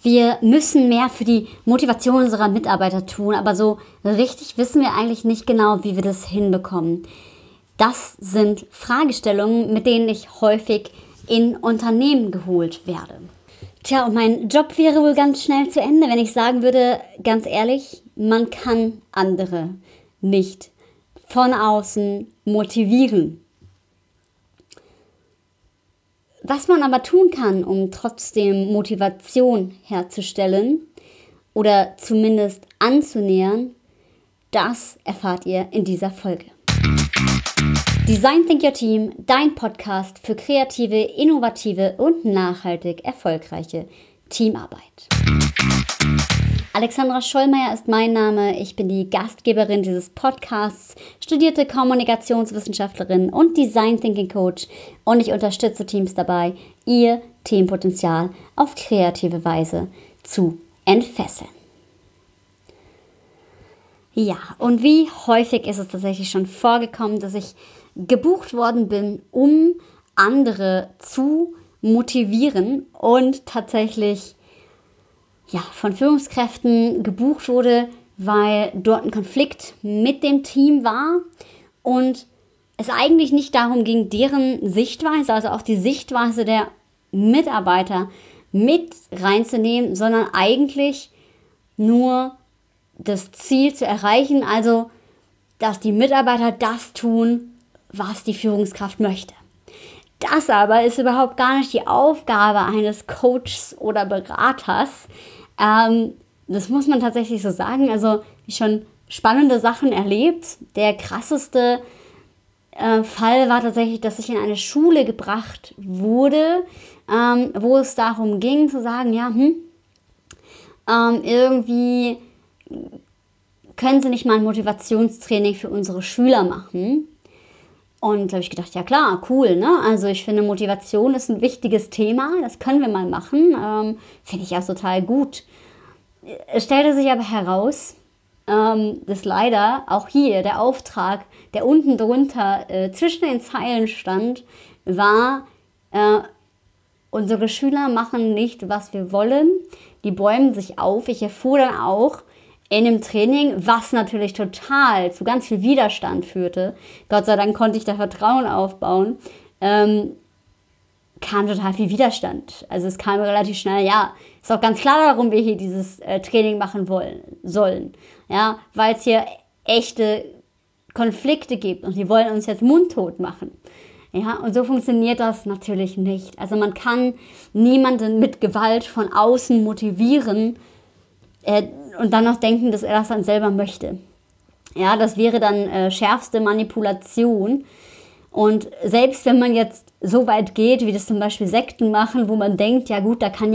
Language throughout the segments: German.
wir müssen mehr für die Motivation unserer Mitarbeiter tun, aber so richtig wissen wir eigentlich nicht genau, wie wir das hinbekommen. Das sind Fragestellungen, mit denen ich häufig in Unternehmen geholt werde. Tja, und mein Job wäre wohl ganz schnell zu Ende, wenn ich sagen würde, ganz ehrlich, man kann andere nicht von außen motivieren. Was man aber tun kann, um trotzdem Motivation herzustellen oder zumindest anzunähern, das erfahrt ihr in dieser Folge. Design Think Your Team, dein Podcast für kreative, innovative und nachhaltig erfolgreiche Teamarbeit. Alexandra Schollmeier ist mein Name. Ich bin die Gastgeberin dieses Podcasts, studierte Kommunikationswissenschaftlerin und Design Thinking Coach und ich unterstütze Teams dabei, ihr Teampotenzial auf kreative Weise zu entfesseln. Ja, und wie häufig ist es tatsächlich schon vorgekommen, dass ich gebucht worden bin, um andere zu motivieren und tatsächlich von Führungskräften gebucht wurde, weil dort ein Konflikt mit dem Team war und es eigentlich nicht darum ging, deren Sichtweise, also auch die Sichtweise der Mitarbeiter mit reinzunehmen, sondern eigentlich nur das Ziel zu erreichen, also dass die Mitarbeiter das tun, was die Führungskraft möchte. Das aber ist überhaupt gar nicht die Aufgabe eines Coaches oder Beraters. Das muss man tatsächlich so sagen. Also ich schon spannende Sachen erlebt. Der krasseste Fall war tatsächlich, dass ich in eine Schule gebracht wurde, wo es darum ging zu sagen, irgendwie können Sie nicht mal ein Motivationstraining für unsere Schüler machen? Und da habe ich gedacht, ja klar, cool, ne? Also ich finde, Motivation ist ein wichtiges Thema, das können wir mal machen, finde ich auch total gut. Es stellte sich aber heraus, dass leider auch hier der Auftrag, der unten drunter zwischen den Zeilen stand, war, unsere Schüler machen nicht, was wir wollen, die bäumen sich auf. Ich erfuhr dann auch, in dem Training, was natürlich total zu ganz viel Widerstand führte. Gott sei Dank konnte ich da Vertrauen aufbauen. Kam total viel Widerstand. Also es kam relativ schnell, ist auch ganz klar, warum wir hier dieses Training machen sollen. Ja, weil es hier echte Konflikte gibt und die wollen uns jetzt mundtot machen. Ja, und so funktioniert das natürlich nicht. Also man kann niemanden mit Gewalt von außen motivieren, und dann noch denken, dass er das dann selber möchte. Ja, das wäre dann schärfste Manipulation. Und selbst wenn man jetzt so weit geht, wie das zum Beispiel Sekten machen, wo man denkt, ja gut, denkt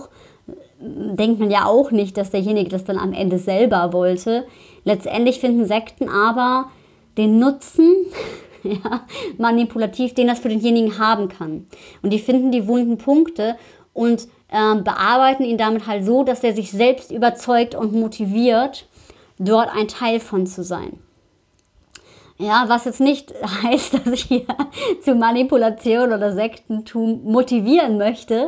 man ja auch nicht, dass derjenige das dann am Ende selber wollte. Letztendlich finden Sekten aber den Nutzen, manipulativ, den das für denjenigen haben kann. Und die finden die wunden Punkte und bearbeiten ihn damit halt so, dass er sich selbst überzeugt und motiviert, dort ein Teil von zu sein. Ja, was jetzt nicht heißt, dass ich hier zu Manipulation oder Sektentum motivieren möchte.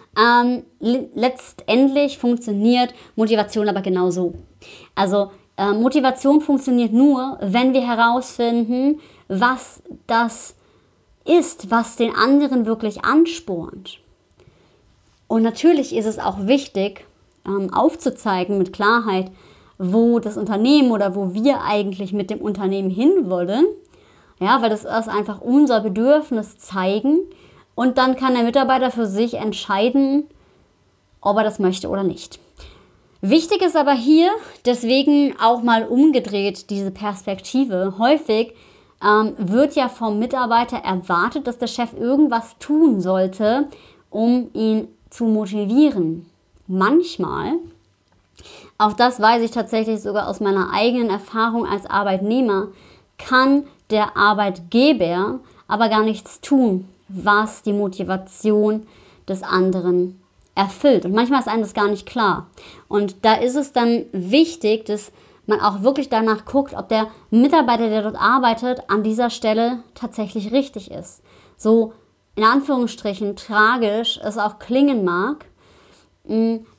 Letztendlich funktioniert Motivation aber genau so. Also Motivation funktioniert nur, wenn wir herausfinden, was das ist, was den anderen wirklich anspornt. Und natürlich ist es auch wichtig, aufzuzeigen mit Klarheit, wo das Unternehmen oder wo wir eigentlich mit dem Unternehmen hinwollen. Ja, weil das ist einfach unser Bedürfnis zeigen. Und dann kann der Mitarbeiter für sich entscheiden, ob er das möchte oder nicht. Wichtig ist aber hier, deswegen auch mal umgedreht, diese Perspektive. Häufig wird ja vom Mitarbeiter erwartet, dass der Chef irgendwas tun sollte, um ihn zu motivieren. Manchmal, auch das weiß ich tatsächlich sogar aus meiner eigenen Erfahrung als Arbeitnehmer, kann der Arbeitgeber aber gar nichts tun, was die Motivation des anderen erfüllt. Und manchmal ist einem das gar nicht klar. Und da ist es dann wichtig, dass man auch wirklich danach guckt, ob der Mitarbeiter, der dort arbeitet, an dieser Stelle tatsächlich richtig ist. So in Anführungsstrichen tragisch es auch klingen mag,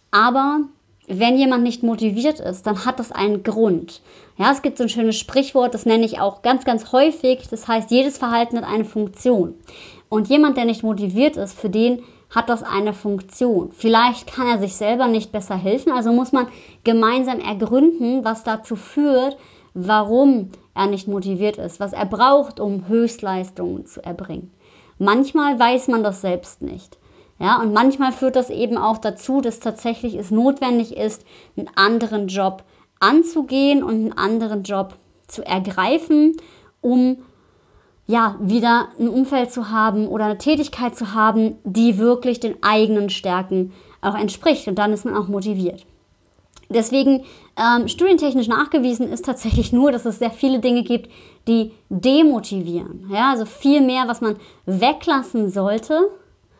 Aber wenn jemand nicht motiviert ist, dann hat das einen Grund. Ja, es gibt so ein schönes Sprichwort, das nenne ich auch ganz, ganz häufig. Das heißt, jedes Verhalten hat eine Funktion. Und jemand, der nicht motiviert ist, für den hat das eine Funktion. Vielleicht kann er sich selber nicht besser helfen, also muss man gemeinsam ergründen, was dazu führt, warum er nicht motiviert ist, was er braucht, um Höchstleistungen zu erbringen. Manchmal weiß man das selbst nicht. Ja, und manchmal führt das eben auch dazu, dass tatsächlich es notwendig ist, einen anderen Job anzugehen und einen anderen Job zu ergreifen, um wieder ein Umfeld zu haben oder eine Tätigkeit zu haben, die wirklich den eigenen Stärken auch entspricht. Und dann ist man auch motiviert. Deswegen studientechnisch nachgewiesen ist tatsächlich nur, dass es sehr viele Dinge gibt, die demotivieren. Ja, also viel mehr, was man weglassen sollte,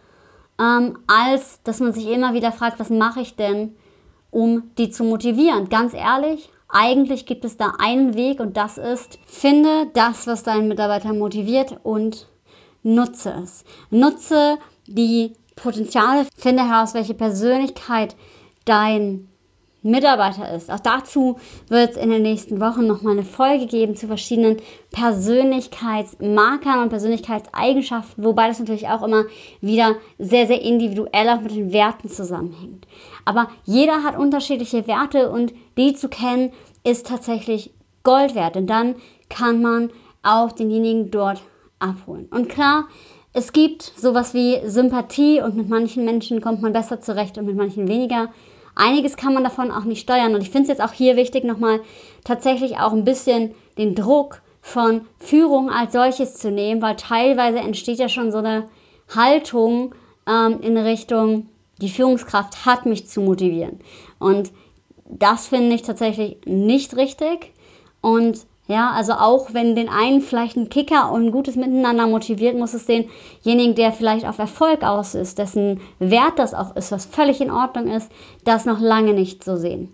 als dass man sich immer wieder fragt, was mache ich denn, um die zu motivieren. Ganz ehrlich, eigentlich gibt es da einen Weg und das ist, finde das, was deinen Mitarbeiter motiviert und nutze es. Nutze die Potenziale, finde heraus, welche Persönlichkeit dein Mitarbeiter ist. Auch dazu wird es in den nächsten Wochen nochmal eine Folge geben zu verschiedenen Persönlichkeitsmarkern und Persönlichkeitseigenschaften, wobei das natürlich auch immer wieder sehr, sehr individuell auch mit den Werten zusammenhängt. Aber jeder hat unterschiedliche Werte und die zu kennen ist tatsächlich Gold wert. Und dann kann man auch denjenigen dort abholen. Und klar, es gibt sowas wie Sympathie und mit manchen Menschen kommt man besser zurecht und mit manchen weniger. Einiges kann man davon auch nicht steuern und ich finde es jetzt auch hier wichtig, nochmal tatsächlich auch ein bisschen den Druck von Führung als solches zu nehmen, weil teilweise entsteht ja schon so eine Haltung in Richtung, die Führungskraft hat mich zu motivieren. Und das finde ich tatsächlich nicht richtig und ja, also auch wenn den einen vielleicht ein Kicker und ein gutes Miteinander motiviert, muss es denjenigen, der vielleicht auf Erfolg aus ist, dessen Wert das auch ist, was völlig in Ordnung ist, das noch lange nicht so sehen.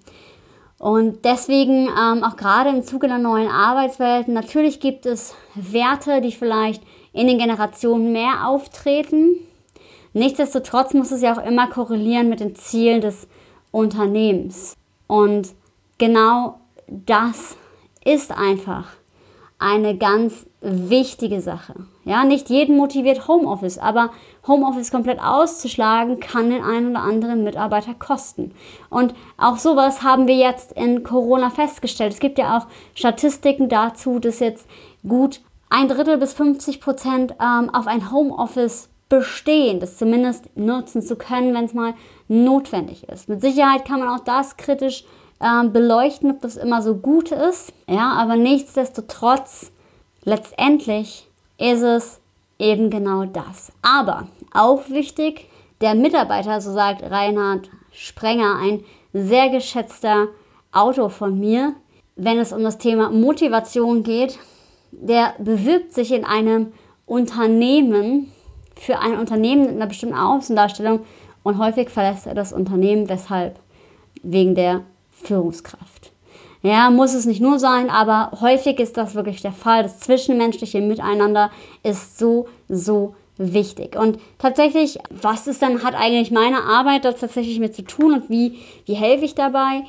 Und deswegen auch gerade im Zuge der neuen Arbeitswelten, natürlich gibt es Werte, die vielleicht in den Generationen mehr auftreten. Nichtsdestotrotz muss es ja auch immer korrelieren mit den Zielen des Unternehmens. Und genau das ist einfach eine ganz wichtige Sache. Ja, nicht jeden motiviert Homeoffice, aber Homeoffice komplett auszuschlagen, kann den einen oder anderen Mitarbeiter kosten. Und auch sowas haben wir jetzt in Corona festgestellt. Es gibt ja auch Statistiken dazu, dass jetzt gut 1/3 bis 50% auf ein Homeoffice bestehen, das zumindest nutzen zu können, wenn es mal notwendig ist. Mit Sicherheit kann man auch das kritisch beleuchten, ob das immer so gut ist. Ja, aber nichtsdestotrotz, letztendlich ist es eben genau das. Aber auch wichtig, der Mitarbeiter, so sagt Reinhard Sprenger, ein sehr geschätzter Autor von mir, wenn es um das Thema Motivation geht, der bewirbt sich in einem Unternehmen, für ein Unternehmen mit einer bestimmten Außendarstellung und häufig verlässt er das Unternehmen. Weshalb? Wegen der Führungskraft. Ja, muss es nicht nur sein, aber häufig ist das wirklich der Fall. Das zwischenmenschliche Miteinander ist so, so wichtig. Und tatsächlich, was ist dann, hat eigentlich meine Arbeit da tatsächlich mit zu tun und wie helfe ich dabei,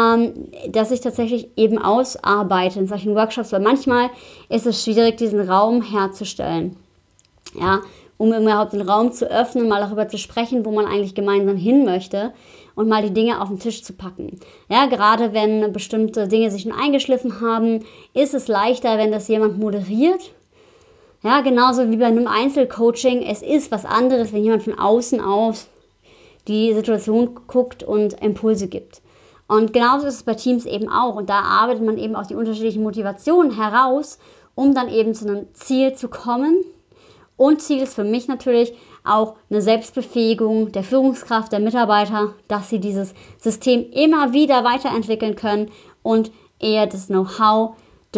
dass ich tatsächlich eben ausarbeite in solchen Workshops, weil manchmal ist es schwierig, diesen Raum herzustellen. Ja, um überhaupt den Raum zu öffnen, mal darüber zu sprechen, wo man eigentlich gemeinsam hin möchte und mal die Dinge auf den Tisch zu packen. Ja, gerade wenn bestimmte Dinge sich schon eingeschliffen haben, ist es leichter, wenn das jemand moderiert. Ja, genauso wie bei einem Einzelcoaching. Es ist was anderes, wenn jemand von außen auf die Situation guckt und Impulse gibt. Und genauso ist es bei Teams eben auch. Und da arbeitet man eben auch die unterschiedlichen Motivationen heraus, um dann eben zu einem Ziel zu kommen. Und Ziel ist für mich natürlich auch eine Selbstbefähigung der Führungskraft, der Mitarbeiter, dass sie dieses System immer wieder weiterentwickeln können und eher das Know-how,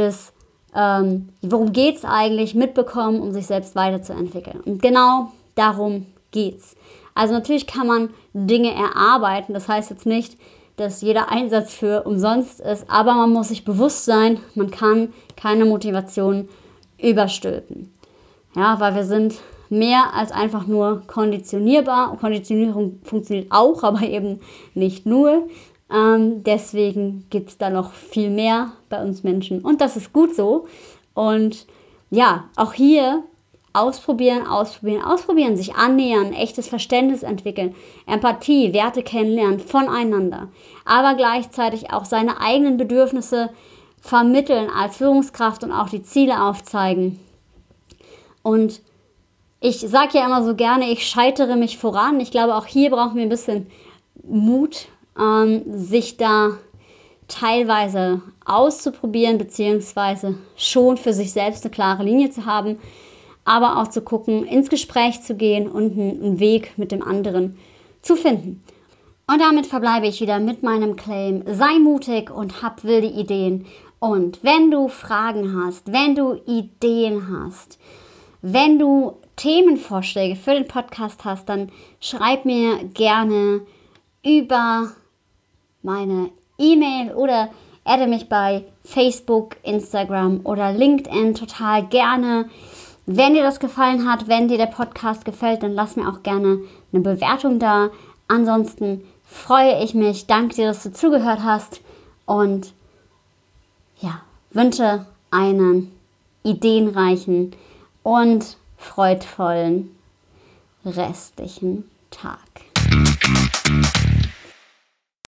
worum geht es eigentlich, mitbekommen, um sich selbst weiterzuentwickeln. Und genau darum geht's. Also natürlich kann man Dinge erarbeiten, das heißt jetzt nicht, dass jeder Einsatz für umsonst ist, aber man muss sich bewusst sein, man kann keine Motivation überstülpen. Ja, weil wir sind mehr als einfach nur konditionierbar. Konditionierung funktioniert auch, aber eben nicht nur. Deswegen gibt es da noch viel mehr bei uns Menschen. Und das ist gut so. Und ja, auch hier ausprobieren, sich annähern, echtes Verständnis entwickeln, Empathie, Werte kennenlernen voneinander, aber gleichzeitig auch seine eigenen Bedürfnisse vermitteln als Führungskraft und auch die Ziele aufzeigen. Und ich sage ja immer so gerne, ich scheitere mich voran. Ich glaube, auch hier brauchen wir ein bisschen Mut, sich da teilweise auszuprobieren, beziehungsweise schon für sich selbst eine klare Linie zu haben, aber auch zu gucken, ins Gespräch zu gehen und einen Weg mit dem anderen zu finden. Und damit verbleibe ich wieder mit meinem Claim: Sei mutig und hab wilde Ideen. Und wenn du Fragen hast, wenn du Ideen hast, wenn du Themenvorschläge für den Podcast hast, dann schreib mir gerne über meine E-Mail oder adde mich bei Facebook, Instagram oder LinkedIn total gerne. Wenn dir das gefallen hat, wenn dir der Podcast gefällt, dann lass mir auch gerne eine Bewertung da. Ansonsten freue ich mich, danke dir, dass du zugehört hast und ja, wünsche einen ideenreichen und freudvollen restlichen Tag.